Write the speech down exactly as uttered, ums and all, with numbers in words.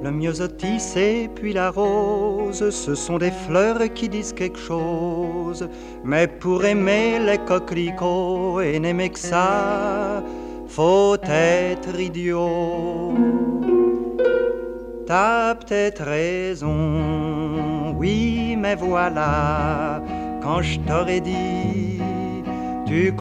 Le myosotis et puis la rose, ce sont des fleurs qui disent quelque chose. Mais pour aimer les coquelicots et n'aimer que ça, faut être idiot. T'as peut-être raison, oui, mais voilà, quand je t'aurais dit, tu